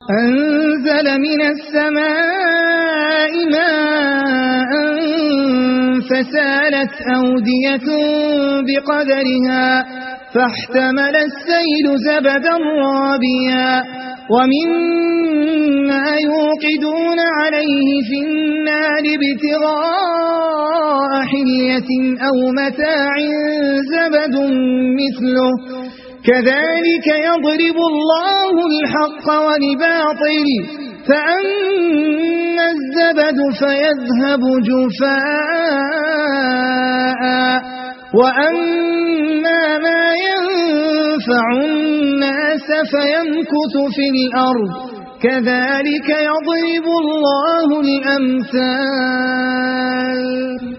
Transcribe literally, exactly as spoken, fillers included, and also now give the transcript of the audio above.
أنزل من السماء ماء فسالت أودية بقدرها فاحتمل السيل زبدا رابيا ومما يوقدون عليه في النار ابتغاء حلية أو متاع زبد مثله كذلك يضرب الله الحق والباطل فأما الزبد فيذهب جفاء وأما ما ينفع الناس فيمكث في الأرض كذلك يضرب الله الأمثال